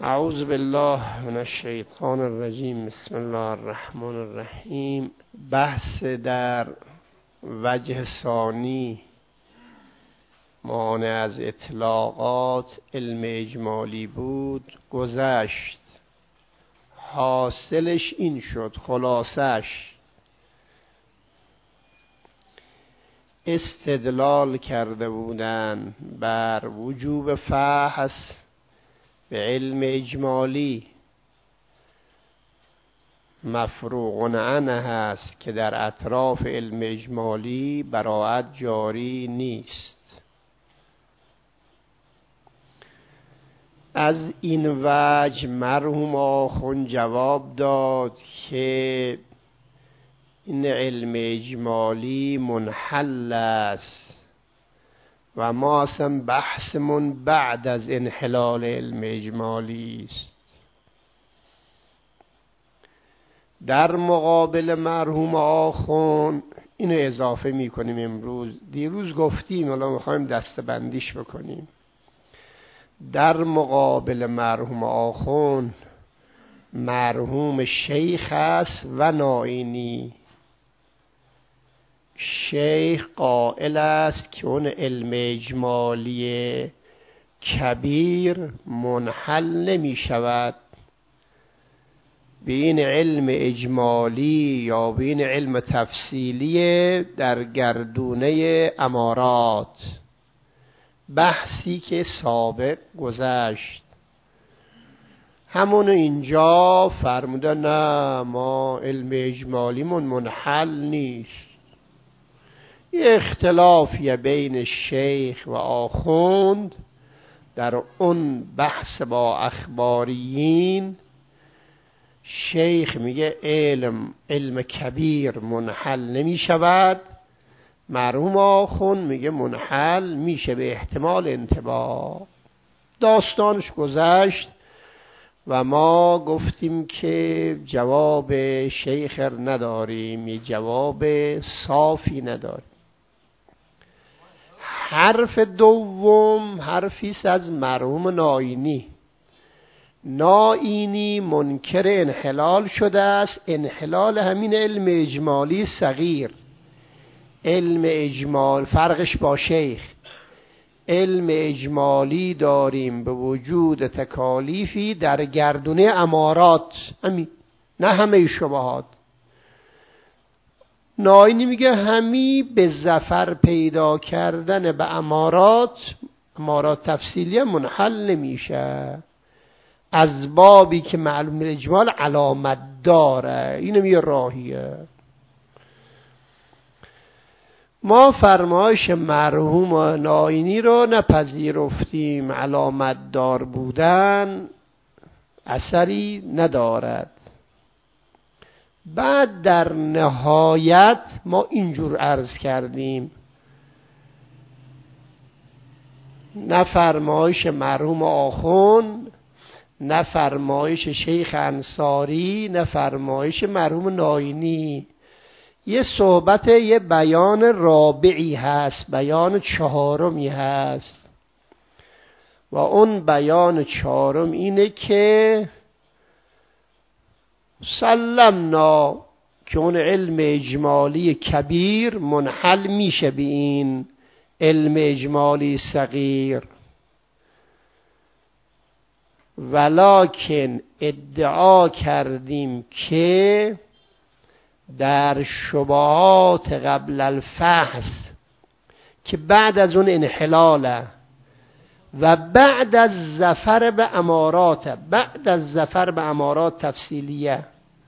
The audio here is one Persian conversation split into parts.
اعوذ بالله من الشیطان الرجیم. بسم الله الرحمن الرحیم. بحث در وجه ثانی مانع از اطلاقات علم اجمالی بود گذشت. حاصلش این شد، خلاصش استدلال کرده بودن بر وجوب فحص به علم اجمالی مفروغ عنه هست که در اطراف علم اجمالی براءت جاری نیست. از این وجه مرحوم آخوند جواب داد که این علم اجمالی منحل است و ما اصلا بحثمون بعد از انحلال علم اجمالی است. در مقابل مرحوم آخوند اینو اضافه میکنیم امروز. دیروز گفتیم، حالا میخوایم دسته‌بندیش بکنیم. در مقابل مرحوم آخوند مرحوم شیخ است و نائینی. شیخ قائل است که اون علم اجمالی کبیر منحل نمی شود به این علم اجمالی یا به این علم تفصیلی در گردونه امارات، بحثی که سابق گذشت. همون اینجا فرمودن نه، ما علم اجمالیمون منحل نیست. یه اختلافیه بین شیخ و آخوند در اون بحث با اخباریین. شیخ میگه علم کبیر منحل نمی شود، مرحوم آخوند میگه منحل میشه به احتمال انطباق. داستانش گذشت و ما گفتیم که جواب شیخ نداریم، یه جواب صافی نداریم. حرف دوم حرفیست از مرحوم نائینی. نائینی منکر انحلال شده است، انحلال همین علم اجمالی صغیر. علم اجمال فرقش با شیخ، علم اجمالی داریم به وجود تکالیفی در گردونه امارات، همین، نه همه شبهات. نائینی میگه همی به ظفر پیدا کردن به امارات تفصیلی منحل نمیشه، از بابی که معلوم اجمال علامت داره. اینم یه راهیه. ما فرمایش مرحوم نائینی رو نپذیرفتیم. علامت دار بودن اثری ندارد. بعد در نهایت ما اینجور عرض کردیم، نه فرمایش مرحوم آخوند، نه فرمایش شیخ انصاری، نه فرمایش مرحوم نائینی. یه صحبت، یه بیان رابعی هست، بیان چهارمی هست و اون بیان چهارم اینه که سلمنا که اون علم اجمالی کبیر منحل میشه به این علم اجمالی صغیر، ولکن ادعا کردیم که در شبهات قبل الفحص که بعد از اون انحلاله و بعد از ظفر به امارات تفصیلیه،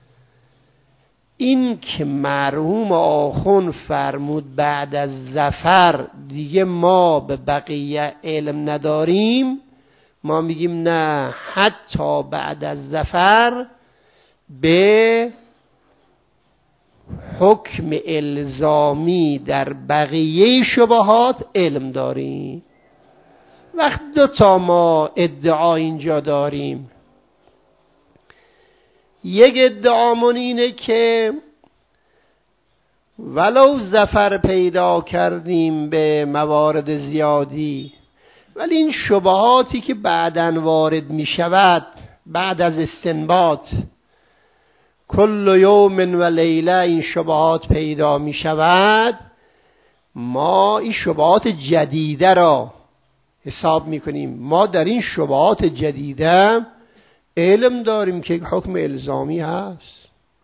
این که مرحوم آخوند فرمود بعد از ظفر دیگه ما به بقیه علم نداریم، ما میگیم نه، حتی بعد از ظفر به حکم الزامی در بقیه شبهات علم داریم. وقت دو تا ما ادعا اینجا داریم. یک ادعامون اینه که ولو ظفر پیدا کردیم به موارد زیادی، ولی این شبهاتی که بعداً وارد می شود بعد از استنباط کل یوم و لیله این شبهات پیدا می شود، ما این شبهات جدیده را حساب می کنیم. ما در این شبهات جدیده علم داریم که حکم الزامی هست.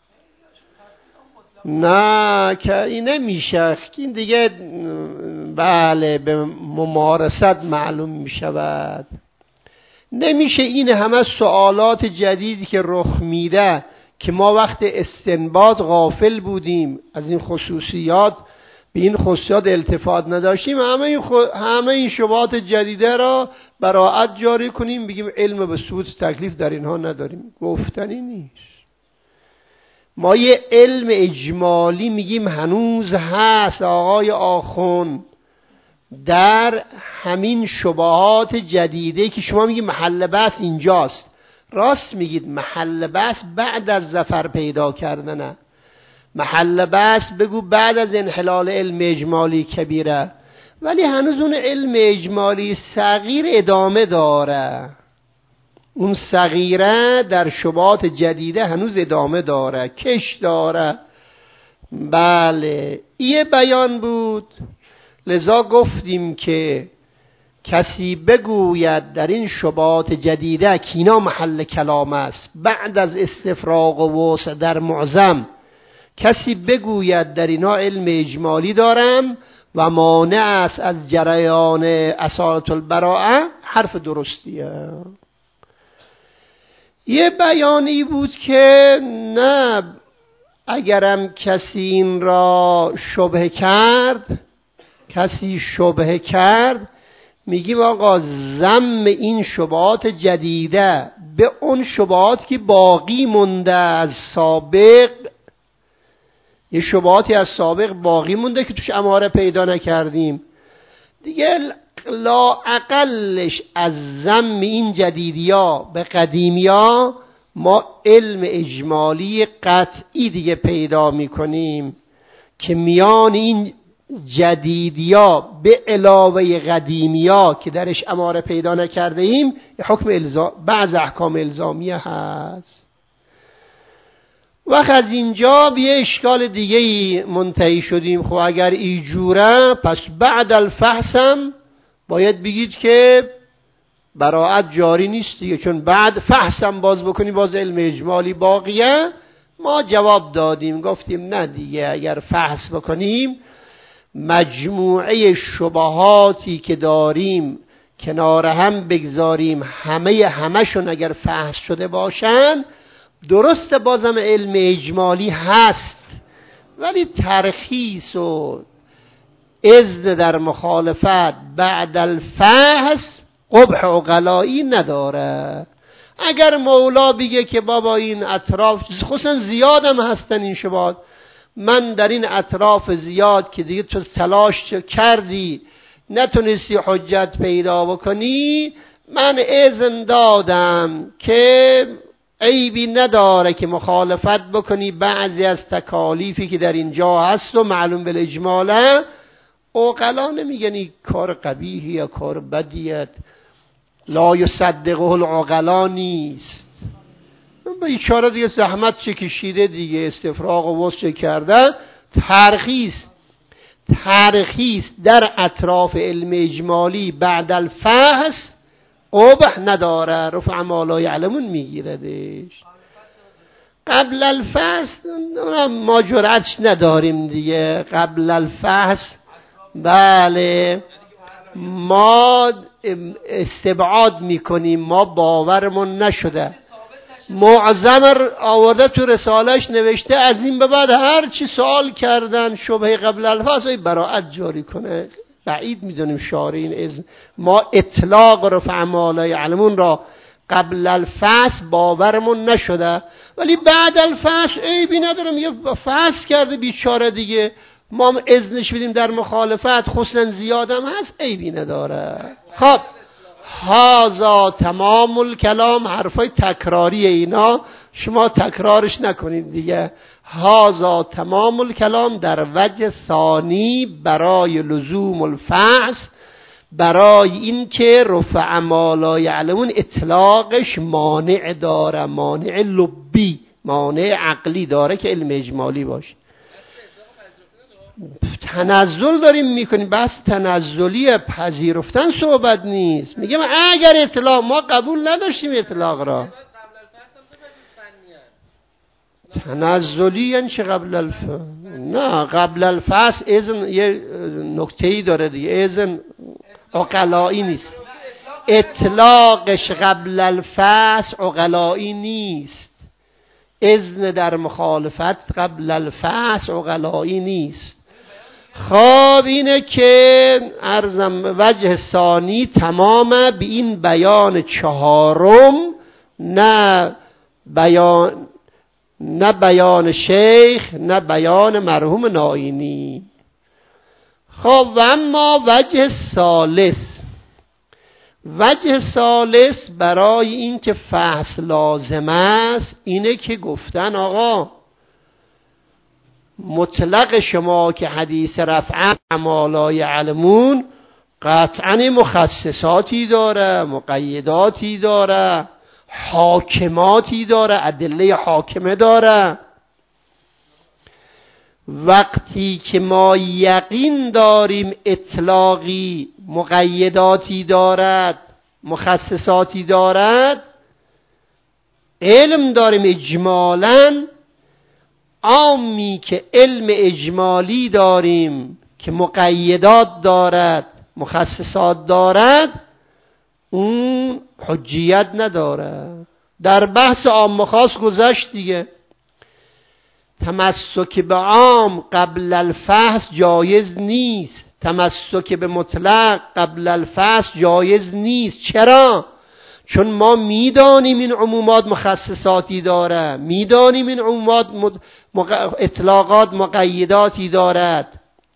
نه که این نمیشه، این دیگه بله به ممارست معلوم می شود. نمیشه این همه سوالات جدیدی که رخ میده که ما وقت استنباط غافل بودیم از این خصوصیات، به این خصوصیات التفات نداشتیم، همه این شبهات جدیده را براعت جاری کنیم بگیم علم به سود تکلیف در اینها نداریم. گفتنی نیست. ما یه علم اجمالی میگیم هنوز هست آقای آخوند در همین شبهات جدیده که شما میگید محل بحث اینجاست. راست میگید، محل بحث بعد از ظفر پیدا کردنه. محل بحث بگو بعد از انحلال علم اجمالی کبیره، ولی هنوز اون علم اجمالی صغیر ادامه داره. اون صغیره در شبهات جدیده هنوز ادامه داره، کش داره. بله یه بیان بود. لذا گفتیم که کسی بگوید در این شبهات جدیده که اینا محل کلام است، بعد از استفراغ و وسع در معظم کسی بگوید در اینا علم اجمالی دارم و مانع است از جریان اصالت البراءه، حرف درستیه. یه بیانی بود که نه، اگرم کسی این را شبهه کرد میگیم آقا ضم این شبهات جدیده به اون شبهات که باقی مونده از سابق، یه شبهاتی از سابق باقی مونده که توش اماره پیدا نکردیم دیگه، لا اقلش از ضم این جدیدیا به قدیمیا ما علم اجمالی قطعی دیگه پیدا میکنیم که میان این جدیدیا به علاوه قدیمیا که درش اماره پیدا نکرده ایم حکم بعض احکام الزامیه هست. وقت از اینجا به یه اشکال دیگه منتهی شدیم. خب اگر اینجوره پس بعد الفحصم باید بگید که براعت جاری نیست دیگه، چون بعد فحصم باز بکنی باز علم اجمالی باقیه. ما جواب دادیم، گفتیم نه دیگه، اگر فحص بکنیم مجموعه شبهاتی که داریم کنار هم بگذاریم، همشون اگر فحص شده باشن درست بازم علم اجمالی هست، ولی ترخیص و اذن در مخالفت بعد الفحص قبح عقلایی نداره. اگر مولا بگه که بابا این اطراف خصوصا زیادم هستن این شبهات، من در این اطراف زیاد که دیگه تو تلاش کردی نتونستی حجت پیدا بکنی، من اذن دادم که عیبی نداره که مخالفت بکنی بعضی از تکالیفی که در اینجا هست و معلوم بالاجماله. عقلا نمیگنی کار قبیحی یا کار بدیت، لا یصدقه العقلا نیست. بیچاره دیگه زحمت چه کشیده دیگه، استفراغ و وسع کرده. ترخیص در اطراف علم اجمالی بعد الفحص قبح نداره، رفع ما لا یعلمون میگیردش. قبل الفحص ما جرأتش نداریم دیگه. قبل الفحص بله ما استبعاد میکنیم، ما باورمون نشده. معظم آورده تو رسالش نوشته از این به بعد هر چی سوال کردن شبهه قبل الفحص براعت جاری کنه. بعید میدونیم شارع این اذن. ما اطلاق رفع ما لا یعلمون را قبل الفحص باورمون نشده، ولی بعد الفحص عیبی ندارم، یه فحص کرده بیچاره دیگه، ما اذنش بدیم در مخالفت خصوصا زیادم هست، عیبی نداره. خب هازا تمام الکلام، حرفای تکراری اینا شما تکرارش نکنید دیگه. هازا تمام الکلام در وجه ثانی برای لزوم الفحص برای این که رفع ما لا یعلمون اطلاقش مانع داره، مانع لبی، مانع عقلی داره که علم اجمالی باشه. تنزل داریم میکنیم، بس تنزلی پذیرفتن صحبت نیست. میگم اگر اطلاق، ما قبول نداشتیم اطلاق را. تنزلی یعنی چه قبل الفصل؟ نه قبل الفصل اذن یه نکته‌ای داره دیگه، اذن عقلایی نیست. اطلاقش قبل الفصل عقلایی نیست. اذن در مخالفت قبل الفصل عقلایی نیست. خب اینه که عرضم وجه ثانی تمام به این بیان چهارم، نه بیان شیخ نه بیان مرحوم ناینی. خب و اما وجه ثالث برای این که فحص لازم است اینه که گفتن آقا مطلق شما که حدیث رفع ما لا یعلمون قطعا مخصصاتی داره، مقیداتی داره، حاکماتی داره، ادله حاکمه داره. وقتی که ما یقین داریم اطلاقی مقیداتی دارد، مخصصاتی دارد، علم داریم اجمالاً، عامی که علم اجمالی داریم که مقیدات دارد، مخصصات دارد، اون حجیت نداره. در بحث عام و خاص گذشت دیگه. تمسک به عام قبل الفحص جایز نیست، تمسک به مطلق قبل الفحص جایز نیست. چرا؟ چون ما میدانیم این عمومات مخصصاتی داره، میدانیم این عمومات اطلاقات مقیداتی دارد.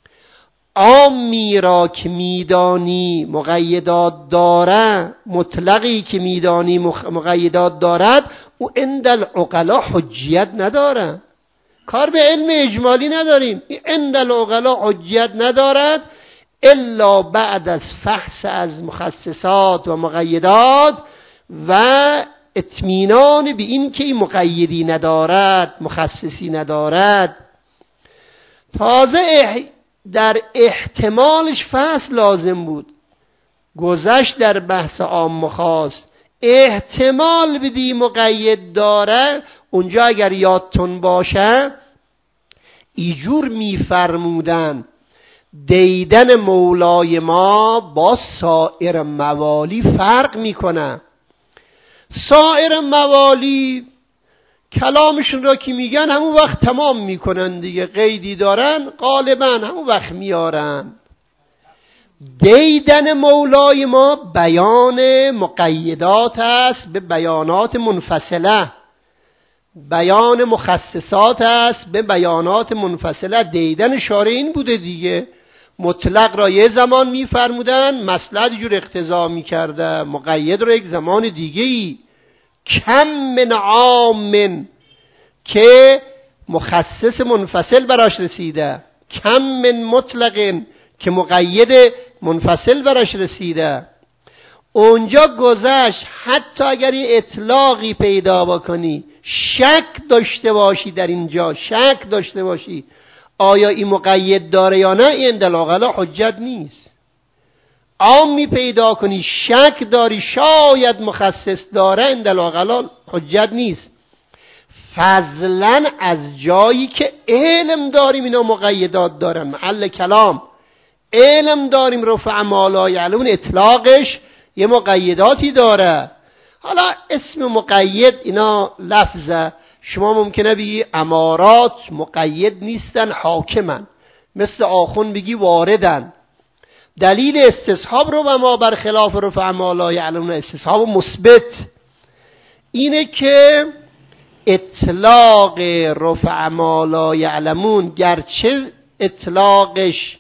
عامی را که میدانی مقیدات داره، مطلقی که میدانی مقیدات دارد، او عند العقلا حجیت نداره. کار به علم اجمالی نداریم. عند العقلا حجیت ندارد الا بعد از فحص از مخصصات و مقیدات و اطمینان به این که این مقیدی ندارد، مخصصی ندارد. تازه در احتمالش فصل لازم بود. گذشت در بحث عام و خاص، احتمال بدی مقید داره. اونجا اگر یادتون باشه ایجور میفرمودن دیدن مولای ما با سایر موالی فرق میکنه. سایر موالی کلامشون را که میگن همون وقت تمام میکنن دیگه، قیدی دارن غالبا همون وقت میارن. دیدن مولای ما بیان مقیدات است به بیانات منفصله، بیان مخصصات است به بیانات منفصله. دیدن شارع این بوده دیگه. مطلق را یه زمان میفرمودن، مصلحت جور اقتضا میکرده، مقید را یک زمان دیگه ای. کم من عام که مخصص منفصل براش رسیده، کم من مطلق که مقید منفصل براش رسیده. اونجا گذشت حتی اگر یه اطلاقی پیدا بکنی، شک داشته باشی، در اینجا شک داشته باشی آیا این مقید داره یا نه، این دلاغلا حجت نیست. عامی پیدا کنی شک داری شاید مخصص داره، این دلاغلا حجت نیست. فضلا از جایی که علم داریم اینا مقیدات دارن، محل کلام علم داریم رفع ما لا یعلمون اطلاقش یه مقیداتی داره. حالا اسم مقید اینا لفظه، شما ممکنه بگی امارات مقید نیستن، حاکمن، مثل آخون بگی واردن. دلیل استصحاب رو و ما برخلاف رفع ما لا یعلمون استصحاب مثبت اینه که اطلاق رفع ما لا یعلمون گرچه اطلاقش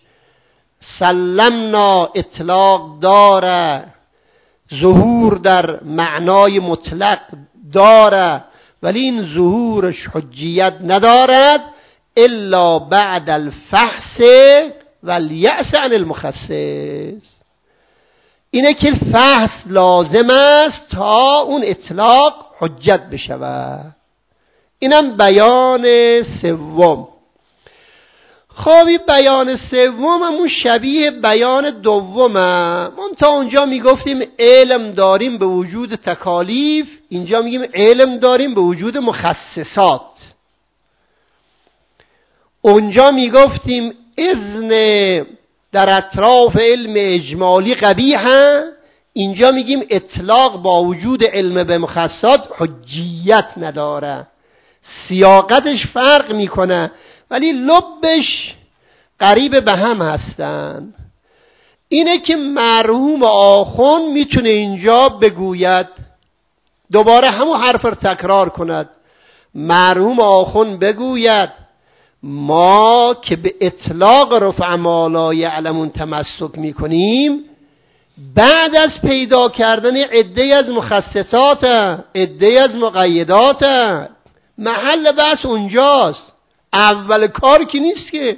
سلمنا اطلاق داره، ظهور در معنای مطلق داره، ولی این ظهورش حجیت ندارد الا بعد الفحص و الیأس عن المخصص. اینه که فحص لازم است تا اون اطلاق حجت بشود. اینم بیان سوم. خب این بیان سوم همون شبیه بیان دومه. من تا اونجا میگفتیم علم داریم به وجود تکالیف، اینجا میگیم علم داریم به وجود مخصصات. اونجا میگفتیم اذن در اطراف علم اجمالی قبیحه، اینجا میگیم اطلاق با وجود علم به مخصصات حجیت نداره. سیاقتش فرق میکنه ولی لبش قریب به هم هستن. اینه که مرحوم آخوند میتونه اینجا بگوید، دوباره همون حرف رو تکرار کند، مرحوم آخوند بگوید ما که به اطلاق رفع ما لا یعلمون تمسک میکنیم بعد از پیدا کردن عده از مخصصات، عده از مقیدات، محل بحث اونجاست، اول کار که نیست که.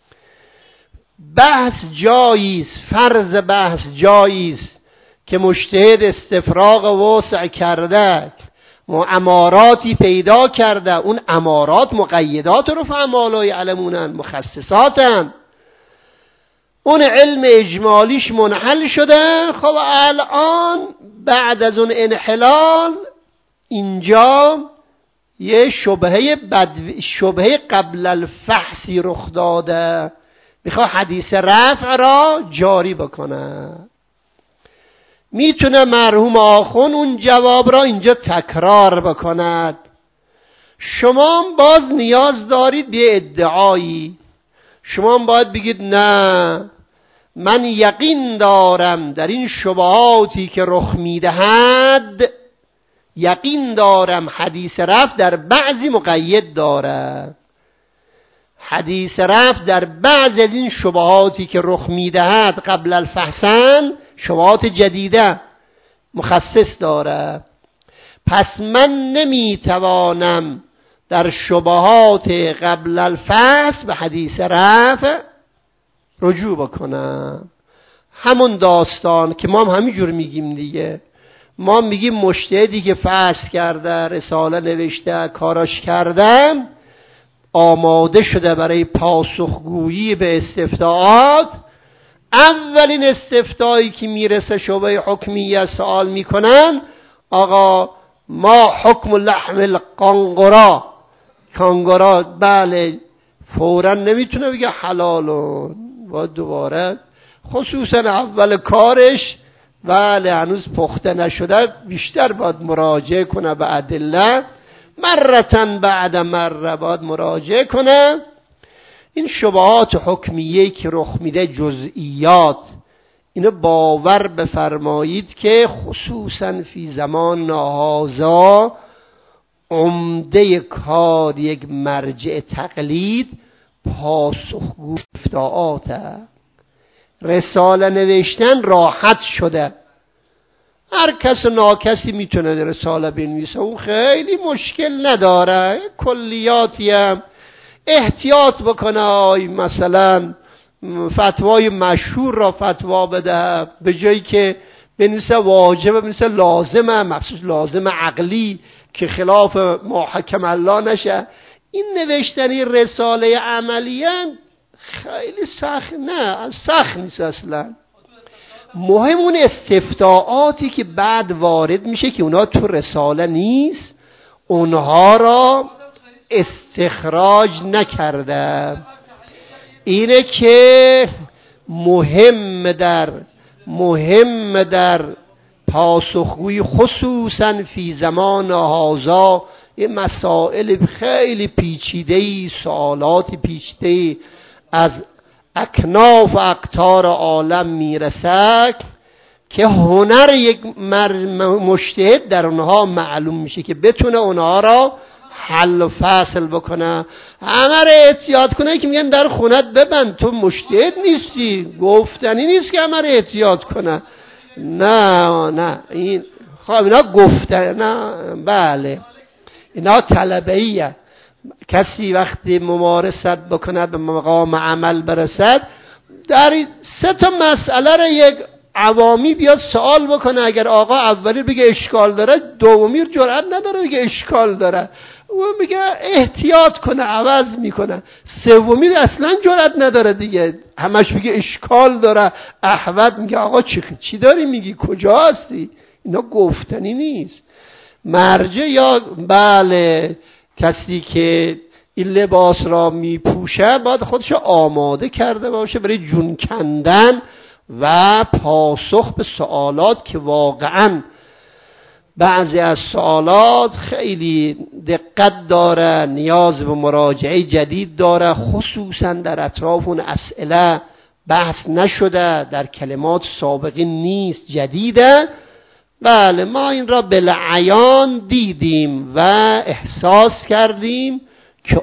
بحث جاییست، فرض بحث جاییست که مجتهد استفراغ وسع کرده و اماراتی پیدا کرده، اون امارات مقیدات رفع ما لا یعلمونن، مخصصاتن، اون علم اجمالیش منحل شده. خب الان بعد از اون انحلال اینجا یه شبهه قبل الفحصی رخ داده، میخواد حدیث رفع را جاری بکنه. میتونه مرحوم آخوند اون جواب را اینجا تکرار بکند. شما باز نیاز دارید به ادعایی. شما باید بگید نه، من یقین دارم در این شبهاتی که رخ میدهد، یقین دارم حدیث رفع در بعضی مقید داره. حدیث رفع در بعض از این شبهاتی که رخ میدهد قبل الفحصن، شبهات جدیده مخصص داره. پس من نمیتوانم در شبهات قبل الفحص به حدیث رفع رجوع بکنم. همون داستان که ما هم همینجور میگیم دیگه. ما میگیم مجتهدی که فحص کرده، رساله نوشته، کاراش کردن، آماده شده برای پاسخگویی به استفتاءات، اولین استفتایی که میرسه شبهه حکمیه سوال میکنن، آقا ما حکم لحم القنقرا، کانگورا، بله، فوراً نمیتونه بگه حلالون، باید دوباره خصوصا اول کارش بله هنوز پخته نشده، بیشتر باید مراجعه کنه به ادله، مرتن بعد مره باید مراجعه کنه. این شبهات حکمیه که رخ میده جزئیات، اینو باور بفرمایید که خصوصا فی زمان هذا عمده کار یک مرجع تقلید پاسخگو افتاعاته. رساله نوشتن راحت شده، هر کس و ناکسی میتونه رساله بنویسه، اون خیلی مشکل نداره. کلیاتی هم احتیاط بکنه، مثلا فتوای مشهور را فتوا بده، به جایی که بنویسه واجبه بنویسه لازمه، مخصوص لازم عقلی که خلاف ما حکم الله نشه. این نوشتنی رساله عملیه خیلی سخت، نه سخت نیست اصلا. مهم اون استفتاءاتی که بعد وارد میشه که اونا تو رساله نیست، اونها را استخراج نکرده. اینه که مهم در پاسخگویی خصوصا فی زمان هذا یه مسائل خیلی پیچیده‌ای، سوالات پیچیده‌ای از اکناف و اقطار عالم میرسد که هنر یک مجتهد در اونها معلوم میشه که بتونه اونها را حل و فصل بکنه. همه را احتیاط کنه که میگن در خونت ببند، تو مجتهد نیستی، گفتنی نیست که همه را احتیاط کنه. نه این خب اینا گفتن، نه بله اینا طلبه‌ایه. کسی وقتی ممارست بکند به مقام عمل برسد، در 3 مسئله را یک عوامی بیاد سوال بکنه، اگر آقا اولی بگه اشکال داره، دومی جرئت نداره بگه اشکال داره، او میگه احتیاط کنه عوض میکنه، سومی اصلا جرئت نداره دیگه، همش میگه اشکال داره. احمد میگه آقا چی داری میگی، کجا هستی؟ اینا گفتنی نیست. مرجع یا بله کسی که این لباس را میپوشه باید خودش آماده کرده باشه برای جون کندن و پاسخ به سوالات که واقعا بعضی از سوالات خیلی دقت داره، نیاز به مراجعه جدید داره، خصوصا در اطراف اون اسئله بحث نشده، در کلمات سابقی نیست، جدیده. بله ما این را بالعیان دیدیم و احساس کردیم که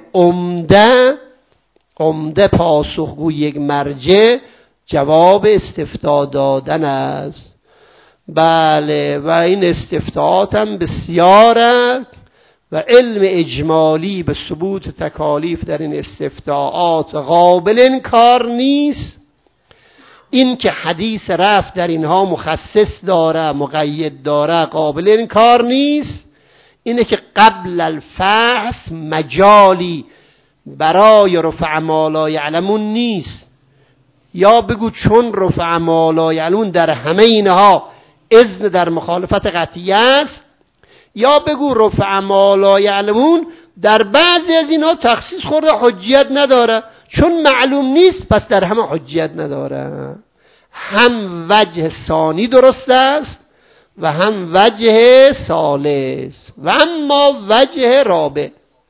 عمده پاسخگوی یک مرجع جواب استفتاء دادن است. بله و این استفتاءات هم بسیاره و علم اجمالی به ثبوت تکالیف در این استفتاءات قابل انکار نیست. این که حدیث رفع در اینها مخصص داره مقید داره قابل انکار نیست. اینه که قبل الفحص مجالی برای رفع ما لا یعلمون نیست، یا بگو چون رفع ما لا یعلمون در همه اینها اذن در مخالفت قطعیه است، یا بگو رفع ما لا یعلمون در بعضی از اینها تخصیص خورده حجیت نداره، چون معلوم نیست پس در همه حجیت نداره. هم وجه ثانی درست است و هم وجه ثالث و اما وجه رابع.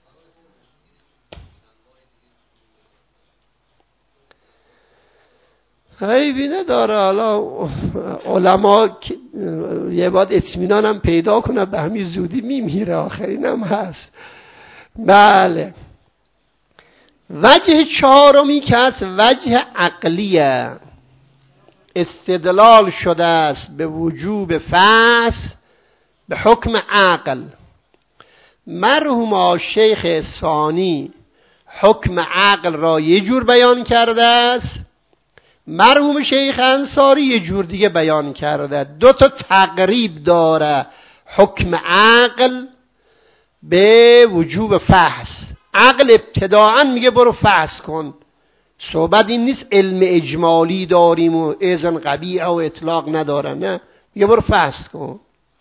عیبی نداره. حالا علما یه باید اطمینان هم پیدا کنه، به همین زودی میمیره، آخرین هم هست. بله وجه چهارمی که هست وجه عقلیه، استدلال شده است به وجوب فحص به حکم عقل. مرحوم شیخ اصفهانی حکم عقل را یه جور بیان کرده است، مرحوم شیخ انصاری یه جور دیگه بیان کرده. دو تا تقریب داره حکم عقل به وجوب فحص. عقل ابتداعا میگه برو فحص کن، صحبت این نیست علم اجمالی داریم و اذن قبیح و اطلاق نداره، نه، میگه برو فحص کن.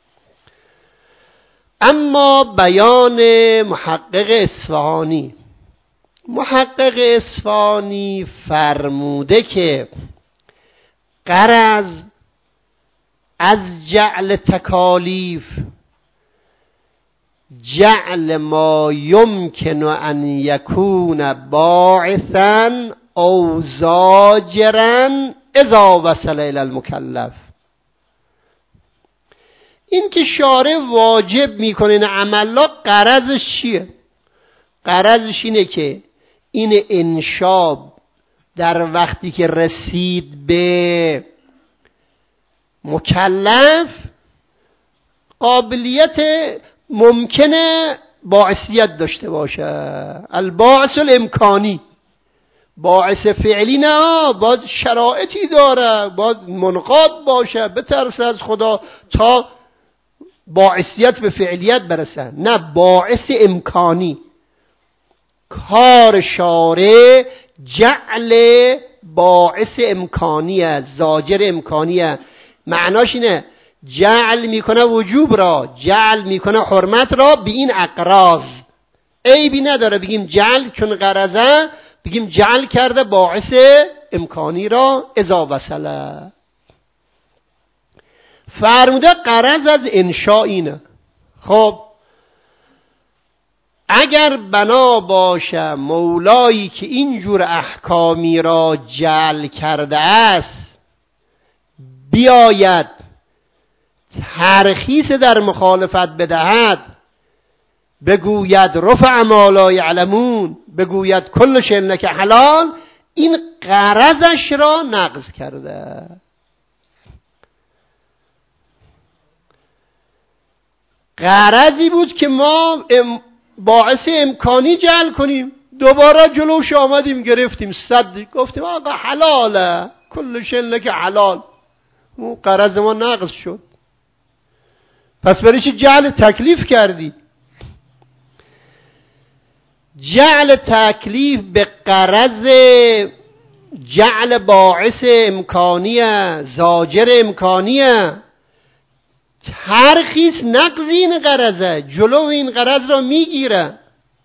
اما بیان محقق اصفهانی، محقق اصفهانی فرموده که غرض از جعل تکالیف جعل ما یمکن ان یکون باعثا او زاجرا اذا وصل الی المکلف. این که شارع واجب میکنه این عملا، غرضش چیه؟ غرضش اینه که این انشا در وقتی که رسید به مکلف قابلیت ممکنه باعثیت داشته باشه، الباعث الامکانی، باعث فعلی نه، باید شرایطی داره، باید منقاد باشه، بترسه از خدا تا باعثیت به فعلیت برسه، نه باعث امکانی. کار شارع جعل باعث امکانیه، زاجر امکانیه. معناش اینه جعل میکنه وجوب را، جعل میکنه حرمت را به این اقراض. عیبی نداره بگیم جعل چون غرضه، بگیم جعل کرده باعث امکانی را اذا وصله. فرموده غرض از انشاء اینه. خب اگر بنا باشه مولایی که اینجور احکامی را جعل کرده است بیاید ترخیص در مخالفت بدهد، بگوید رفع ما لا یعلمون، بگوید کل شیء لک حلال، این غرضش را نقض کرده. غرضی بود که ما باعث امکانی جعل کنیم، دوباره جلوش آمدیم گرفتیم صد، گفتیم آقا حلاله، کل شیء لک حلال، اون قرض ما نقض شد. پس برای چی جعل تکلیف کردی؟ جعل تکلیف به قرض جعل باعث امکانیه، زاجر امکانیه. ترخیص نقض این قرضه، جلو این قرض را میگیره.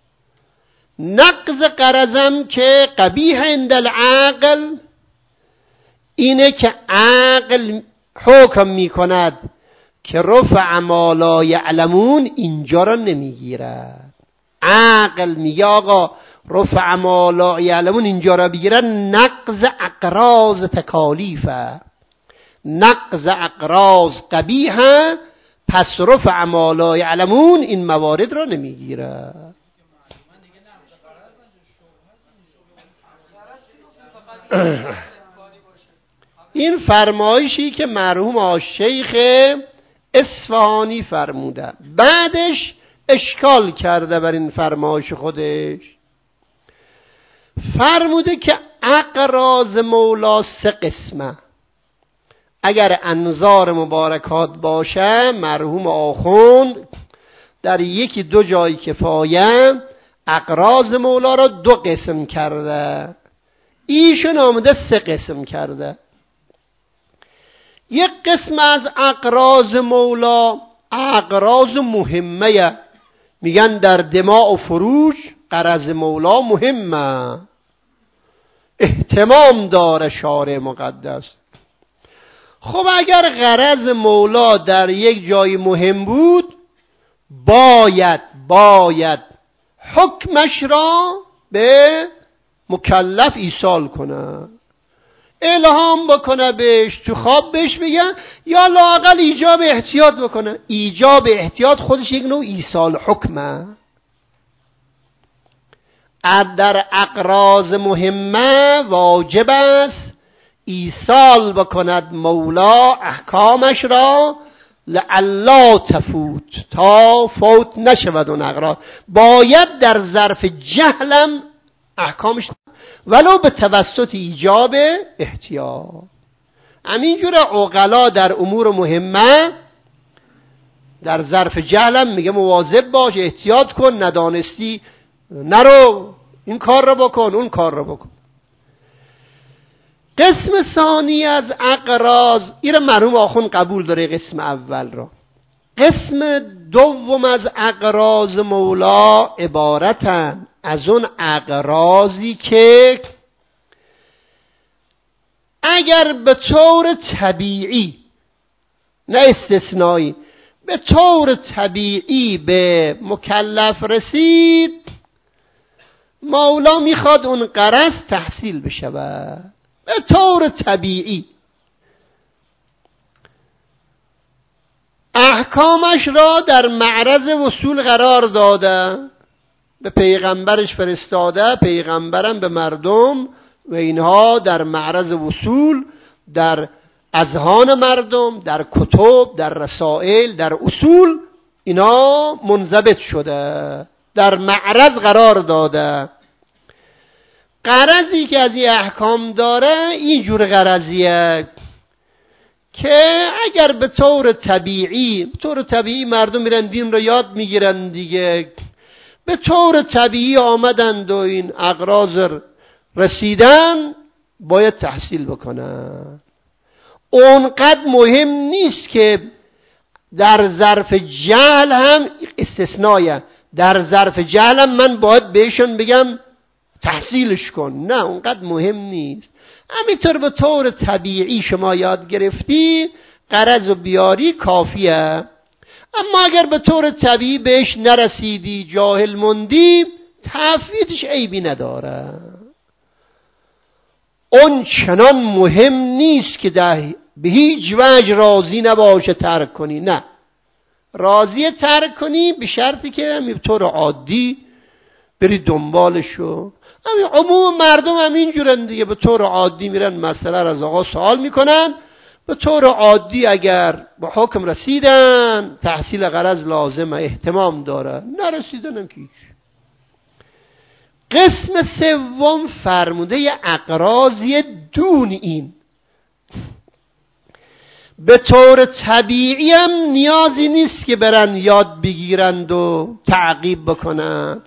نقض قرضم که قبیح عند العقل اینه که عقل حکم میکند که رفع ما لا یعلمون اینجا را نمیگیره. عقل میگه آقا رفع ما لا یعلمون اینجا را بگیره، نقض اقراض تکالیفه، نقض اقراض قبیحه، پس رفع ما لا یعلمون این موارد را نمیگیره. این فرمایشی که مرحوم شیخ اصفهانی فرموده، بعدش اشکال کرده بر این فرمایش خودش. فرموده که اقراض مولا 3 قسمه. اگر انظار مبارکات باشه، مرحوم آخوند در 1-2 جای کفایه اقراض مولا را 2 قسم کرده، ایشون آمده 3 قسم کرده. یک قسم از اقراض مولا اقراض مهمه، میگن در دماء و فروج قرض مولا مهمه، اهتمام داره شارع مقدس. خب اگر قرض مولا در یک جای مهم بود، باید حکمش را به مکلف ایصال کنه، الهام بکنه بهش، تو خواب بهش بگن، یا لااقل ایجاب احتیاط بکنه. ایجاب احتیاط خودش یک نوع ایصال حکمه. در اقراض مهمه واجب است ایصال بکند مولا احکامش را، لعلا تفوت، تا فوت نشود اون اقراض. باید در ظرف جهلم احکامش ولو به توسط ایجاب احتیاط. همینجور عقلا در امور مهمه در ظرف جهلم میگه مواظب باش، احتیاط کن، ندانستی نرو، این کار رو بکن، اون کار رو بکن. قسم ثانی از اقراض، این رو مرحوم آخوند قبول داره قسم اول را. قسم دوم از اقراض مولا عبارتن از اون اقراضی که اگر به طور طبیعی، نه استثنایی، به طور طبیعی به مکلف رسید، مولا میخواد اون قرض تحصیل بشود به طور طبیعی. احکامش را در معرض وصول قرار داده، به پیغمبرش فرستاده، پیغمبرم به مردم و اینها در معرض وصول در اذهان مردم، در کتب، در رسائل، در اصول اینا منضبط شده، در معرض قرار داده. قرضی که از این احکام داره اینجور قرضیه که اگر به طور طبیعی مردم میرن دین رو یاد میگیرن دیگه، به طور طبیعی آمدند و این اقراض رسیدن، باید تحصیل بکنن. اونقدر مهم نیست که در ظرف جهل هم استثنایه، در ظرف جهل هم من باید بهشون بگم تحصیلش کن، نه اونقدر مهم نیست. همینطور به طور طبیعی شما یاد گرفتی قرض و بیاری کافیه. اما اگر به طور طبیعی بهش نرسیدی، جاهل موندی، تفویتش عیبی نداره. اون چنان مهم نیست که به هیچ وجه راضی نباشه ترک کنی، نه، راضی ترک کنی به شرطی که به طور عادی بری دنبالشو. عموم مردم همین جورن دیگه، به طور عادی میرن مسئله را از آقا سوال میکنن، به طور عادی اگر به حکم رسیدن تحصیل قرض لازمه، اهتمام داره، نرسیدنم که هیچ. قسم سوم فرموده اقراضی دون این. به طور طبیعی هم نیازی نیست که برن یاد بگیرند و تعقیب بکنن.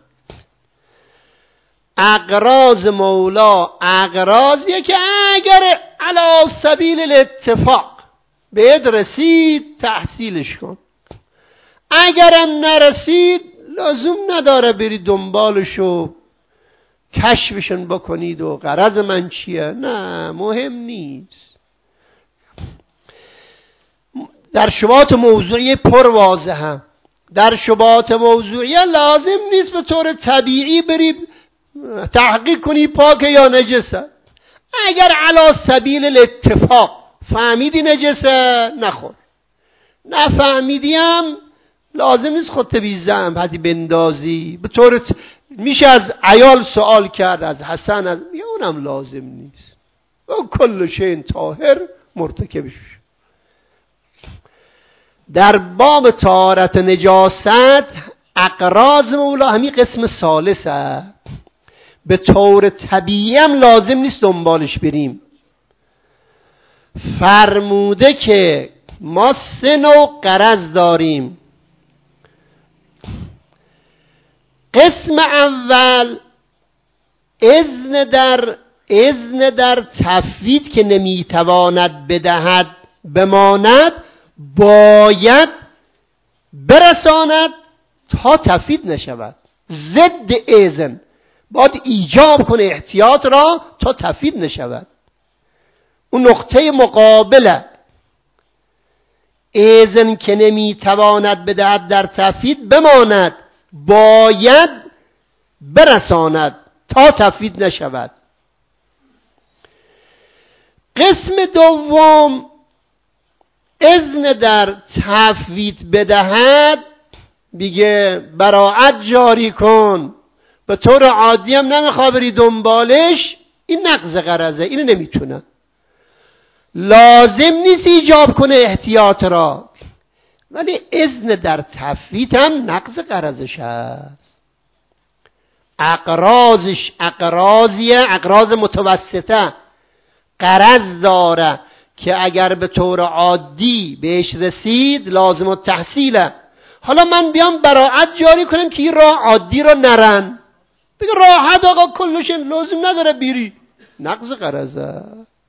اغراض مولا اغراضیه که اگر علی سبیل الاتفاق بهت رسید تحصیلش کن، اگرم نرسید لازم نداره بری دنبالشو کشفشون بکنید و غرض من چیه. نه، مهم نیست. در شبهات موضوعی پر واضحه. در شبهات موضوعی لازم نیست به طور طبیعی بری تحقیق کنی پاکه یا نجسه. اگر علی سبیل الاتفاق فهمیدی نجسه نخور، نفهمیدی هم لازم نیست خودت بی ذنب حدی بندازی. به طور میشه از عیال سوال کرد، از حسن، از اونم لازم نیست. و کل شیء طاهر مرتکبش. در باب طهارت نجاست اغراض مولا همین قسم ثالثه. به طور طبیعی هم لازم نیست دنبالش بریم. فرموده که ما 3 نوع غرض داریم. قسم اول اذن در تفویض که نمیتواند بدهد بماند، باید برساند تا تفویض نشود. ضد اذن باید ایجاب کنه احتیاط را تا تفویض نشود. اون نقطه مقابله. اذن که نمیتواند بدهد در تفویض بماند، باید برساند تا تفویض نشود. قسم دوم اذن در تفویض بدهد، بگه براعت جاری کن، به طور عادی هم نمیخواه بری دنبالش، این نقض غرضه، اینو نمیتونه. لازم نیست ایجاب کنه احتیاط را، ولی اذن در تفویض هم نقض غرضش هست. اقراضش اقراضیه، اقراض متوسطه، غرض داره که اگر به طور عادی بهش رسید لازم التحصیله. حالا من بیام براعت جاری کنم که این راه عادی را نرن، بگه راحت آقا کلش لازم نداره بیری، نقض غرضه.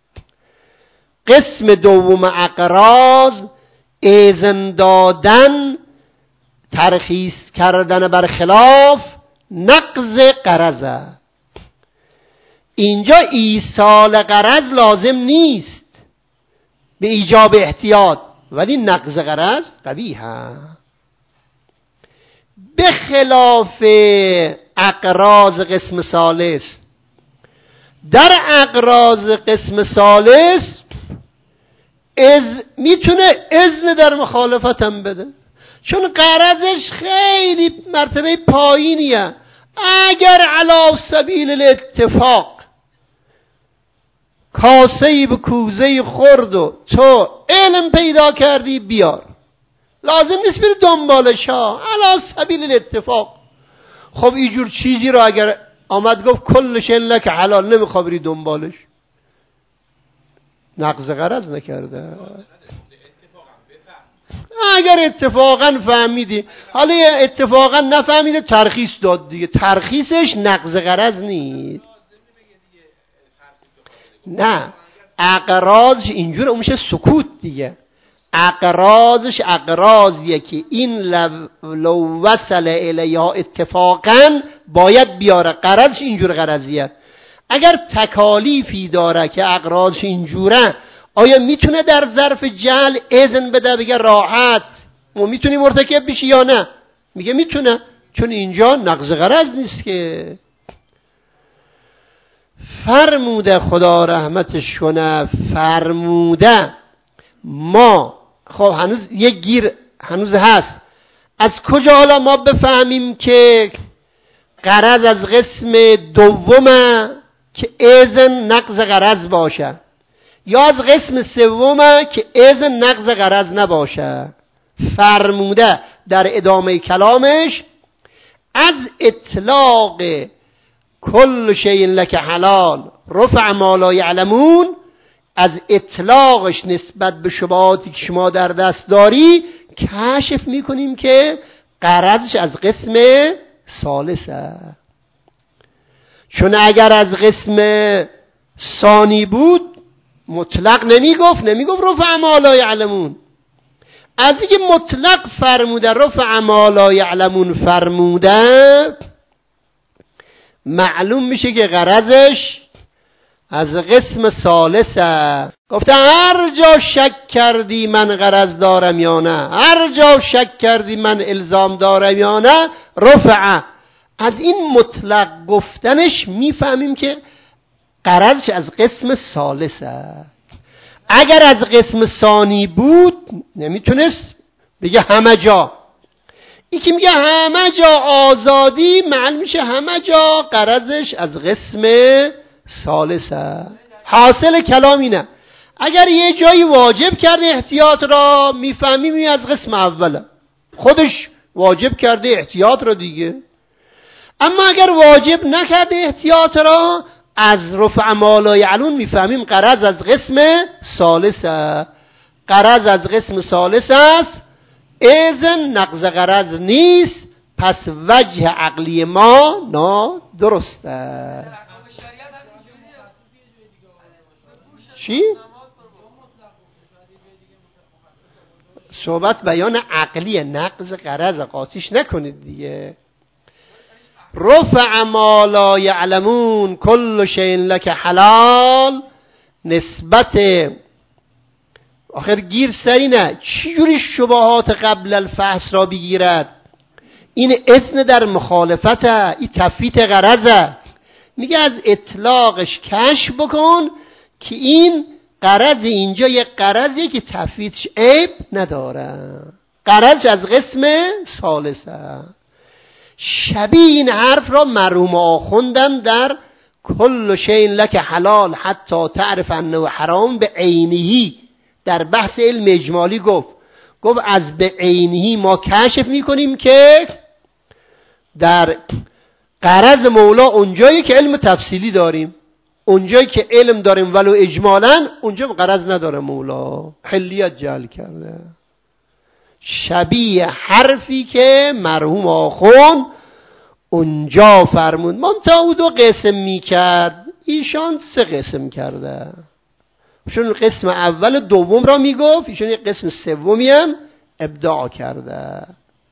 قسم دوم اقراض اذن دادن، ترخیص کردن برخلاف نقض غرضه. اینجا ایصال غرض لازم نیست به ایجاب احتیاط، ولی نقض غرض قبیحه. به خلاف اقراض قسم ثالث. در اقراض قسم ثالث میتونه اذن در مخالفت هم بده، چون غرضش خیلی مرتبه پایینیه. اگر علی سبیل الاتفاق کاسه‌ای به کوزه‌ای خورد و تو علم پیدا کردی بیار، لازم نیست بری دنبالش ها، علی سبیل الاتفاق. خب اینجور چیزی رو اگر آمد گفت کلش لک حلال، نمیخواد بری دنبالش، نقض غرض نکرده. اگر اتفاقا فهمیدی، حالا اتفاقا نفهمیده ترخیص داد دیگه، ترخیصش نقض غرض نیست. نه، اقراضش اینجور میشه سکوت دیگه. اقراضش اقراضیه که این لو وصل الیها اتفاقا باید بیاره، غرضش اینجور غرضیه. اگر تکالیفی داره که اقراضش اینجوره، آیا میتونه در ظرف جهل اذن بده بگه راحت ما میتونی مرتکب بشی یا نه؟ میگه میتونه، چون اینجا نقض غرض نیست که. فرموده خدا رحمتش کنه، فرموده ما، خب هنوز یک گیر هنوز هست، از کجا حالا ما بفهمیم که غرض از قسم دومه که اذن نقض غرض باشه، یا از قسم سومه که اذن نقض غرض نباشه؟ فرموده در ادامه کلامش از اطلاق کل شیء لک حلال رفع ما لا یعلمون، از اطلاقش نسبت به شبهاتی که شما در دست داری کشف میکنیم که غرضش از قسم ثالثه. چون اگر از قسم ثانی بود مطلق نمیگفت رفع ما لا یعلمون. از اینکه مطلق فرموده رفع ما لا یعلمون فرموده معلوم میشه که غرضش از قسم ثالثه. گفته هر جا شک کردی من غرض دارم یا نه، هر جا شک کردی من الزام دارم یا نه، رفع. از این مطلق گفتنش میفهمیم که غرضش از قسم ثالثه. اگر از قسم ثانی بود نمیتونست بگه همه جا. این که میگه همه جا آزادی معلوم میشه همه جا غرضش از قسم ثالثه. حاصل کلام اینه اگر یه جایی واجب کرده احتیاط را میفهمیم از قسم اوله، خودش واجب کرده احتیاط را دیگه. اما اگر واجب نکرده احتیاط را از رفع ما لا یعلمون میفهمیم غرض از قسم ثالثه. غرض از قسم ثالث است، اذن نقض غرض نیست، پس وجه عقلی ما نادرسته. چی؟ صحبت بیان عقلی، نقض غرض قاطیش نکنید دیگه. رفع ما لا یعلمون کل شیء لک حلال، نسبت آخر گیر سرینه چجوری شبهات قبل الفحص را بگیرد؟ این اذن در مخالفته، این تفویت غرضه. میگه از اطلاقش کشف بکن که این غرض اینجا یک غرضیه که تفویتش عیب نداره، غرض از قسم ثالثه. شبیه این حرف را مرحوم آخوندم در کل شیء لک حلال حتی تعرف انه حرام به عینهی در بحث علم اجمالی گفت از به عینهی ما کشف میکنیم که در غرض مولا اونجایی که علم تفصیلی داریم، اونجایی که علم داریم ولو اجمالا اونجا غرض نداره مولا، حلیت جعل کرده. شبیه حرفی که مرحوم آخوند اونجا فرمود. منتها او 2 قسم میکرد، ایشان 3 قسم کرده. ایشون قسم اول دوم را میگفت، ایشون یک قسم سومی هم ابداع کرده.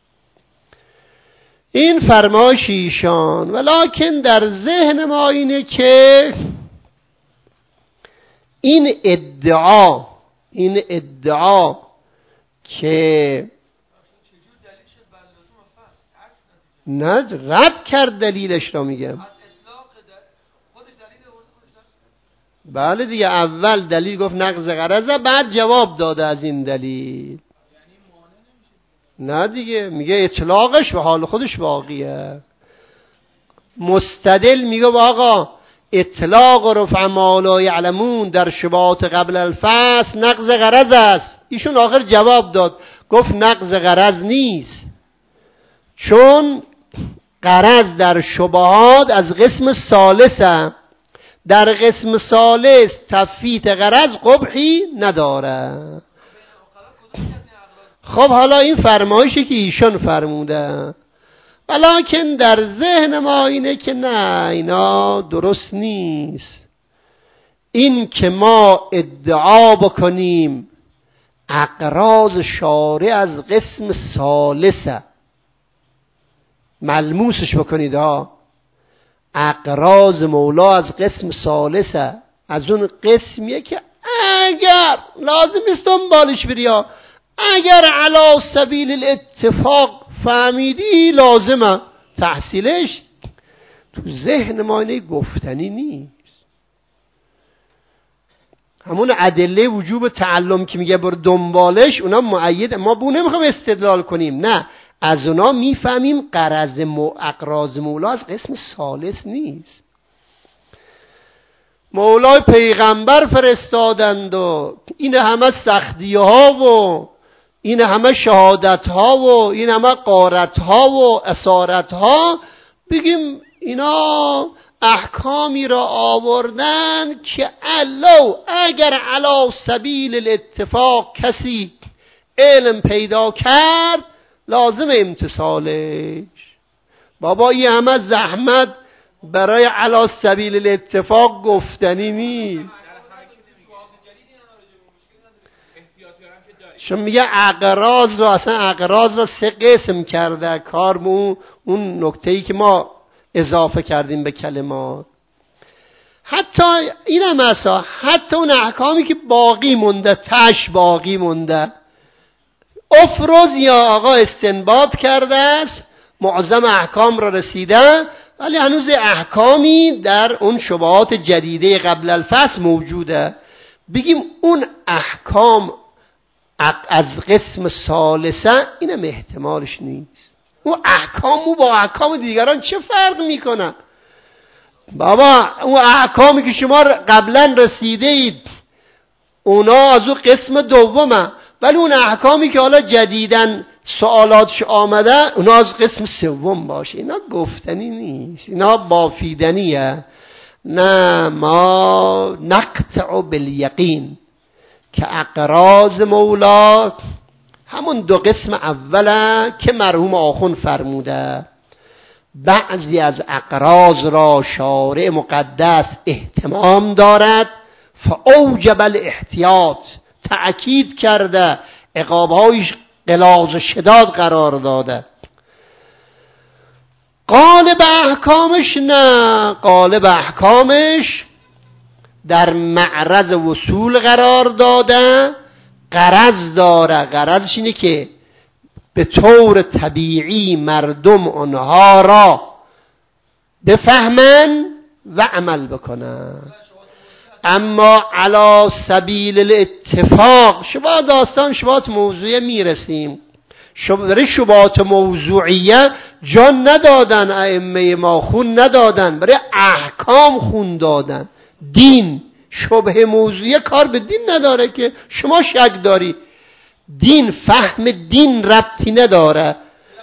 این فرمایش ایشان. ولکن در ذهن ما اینه که این ادعا که نه رد کرد دلیلش را میگم. بله دیگه، اول دلیل گفت نقض غرضه، بعد جواب داده از این دلیل. نه دیگه، میگه اطلاقش و حال خودش باقیه. مستدل میگه آقا اطلاق و رفع ما لا یعلمون در شبهات قبل الفصل نقض غرض است. ایشون آخر جواب داد، گفت نقض غرض نیست، چون غرض در شبهات از قسم ثالثه. در قسم ثالث تفویت غرض قبحی نداره. خب حالا این فرمایشی که ایشان فرموده، ولکن در ذهن ما اینه که نه، اینا درست نیست. این که ما ادعا بکنیم اقراض شارع از قسم ثالثه، ملموسش بکنید ها، اقراض مولا از قسم ثالثه، از اون قسمیه که اگر لازم است دنبالش بری، اگر علی سبیل الاتفاق فهمیدی لازمه تحصیلش، تو ذهن ما اینه گفتنی نیست. همون ادله وجوب تعلم که میگه بر دنبالش، اونا مؤید، ما بو نمیخوام استدلال کنیم، نه، از اونا میفهمیم غرض اقراض مولا از قسم ثالث نیست. مولای پیغمبر فرستادند و این همه سختی ها و این همه شهادت ها و این همه غارت ها و اسارت ها، بگیم اینا احکامی را آوردن که اگر علی سبیل الاتفاق کسی علم پیدا کرد لازم امتثالش. بابا این همه زحمت برای علی سبیل الاتفاق گفتنی نیست. چون میگه اقراض را، اصلا اقراض را 3 قسم کرده کار به اون نکته‌ای که ما اضافه کردیم به کلمات. حتی این هم اصلا حتی اون احکامی که باقی مونده، تش باقی مونده، افروز یا آقا استنباط کرده است، معظم احکام را رسیده، ولی هنوز احکامی در اون شبهات جدیده قبل الفصل موجوده. بگیم اون احکام از قسم ثالثه، اینم احتمالش نیست. اون احکام با احکام دیگران چه فرق میکنه؟ بابا اون احکامی که شما قبلا رسیده اید اونا از اون قسم دومه، ولی اون احکامی که حالا جدیدن سوالاتش آمده اونا از قسم سوم باشه. اینا گفتنی نیست، اینا بافیدنیه. نه، ما نقطع بالیقین که اقراض مولا همون 2 قسم اوله که مرحوم آخوند فرموده. بعضی از اقراض را شارع مقدس اهتمام دارد، فاوجب الاحتیاط، تأکید کرده، عقابهایش غلاظ و شداد قرار داده. غالب احکامش نه، غالب احکامش در معرض وصول قرار داده، غرض داره. غرضش اینه که به طور طبیعی مردم آنها را بفهمن و عمل بکنن. اما علی سبیل الاتفاق شبهات داستان شبهات موضوعیه میرسیم. برای شبهات موضوعیه جان ندادن ائمه ما، خون ندادن، برای احکام خون دادن. دین شبه موضوعیه کار به دین نداره که شما شک داری. دین، فهم دین ربطی نداره.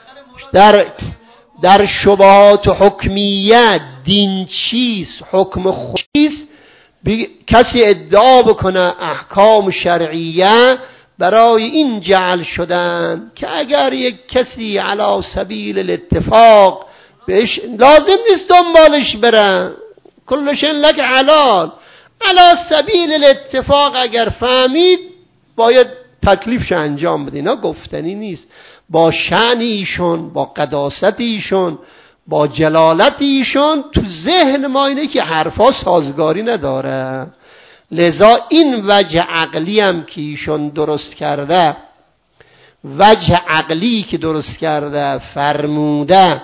در شبهات حکمیه دین چیست، حکم چیست، کسی ادعا بکنه احکام شرعیه برای این جعل شدن که اگر یک کسی علی سبیل الاتفاق بهش لازم نیست دنبالش بره، کلشن لک حلال، علی سبیل الاتفاق اگر فهمید باید تکلیفش انجام بده. اینا گفتنی نیست. با شأن ایشون، با قداست ایشون، با جلالت ایشون تو ذهن ما اینه که حرفا سازگاری نداره. لذا این وجه عقلی هم که ایشون درست کرده، وجه عقلی که درست کرده فرموده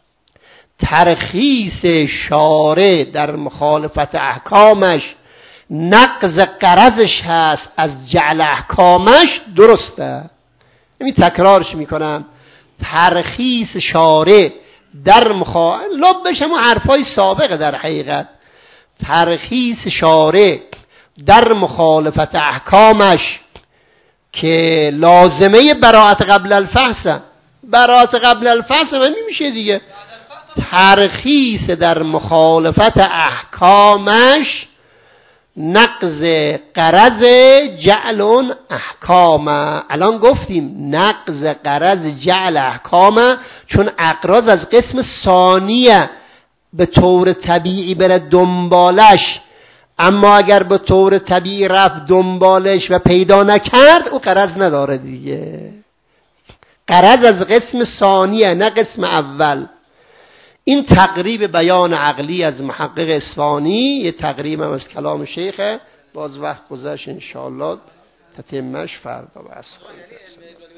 ترخیص شارع در مخالفت احکامش نقض قرضش هست از جعل احکامش، درسته. یعنی تکرارش میکنم، ترخیص شارع در لبش همون حرفای سابقه. در حقیقت ترخیص شارع در مخالفت احکامش که لازمه براءت قبل الفحص، براءت قبل الفحص من میشه دیگه. ترخیص در مخالفت احکامش نقض قرض جعل اون احکام. الان گفتیم نقض قرض جعل احکام، چون اقراض از قسم ثانیه به طور طبیعی بره دنبالش، اما اگر به طور طبیعی رفت دنبالش و پیدا نکرد او قرض نداره دیگه. قرض از قسم ثانیه نه قسم اول. این تقریب بیان عقلی از محقق اصفهانی، یه تقریب هم از کلام شیخه. باز وقت گذشت انشاءالله تتمش فردا بس.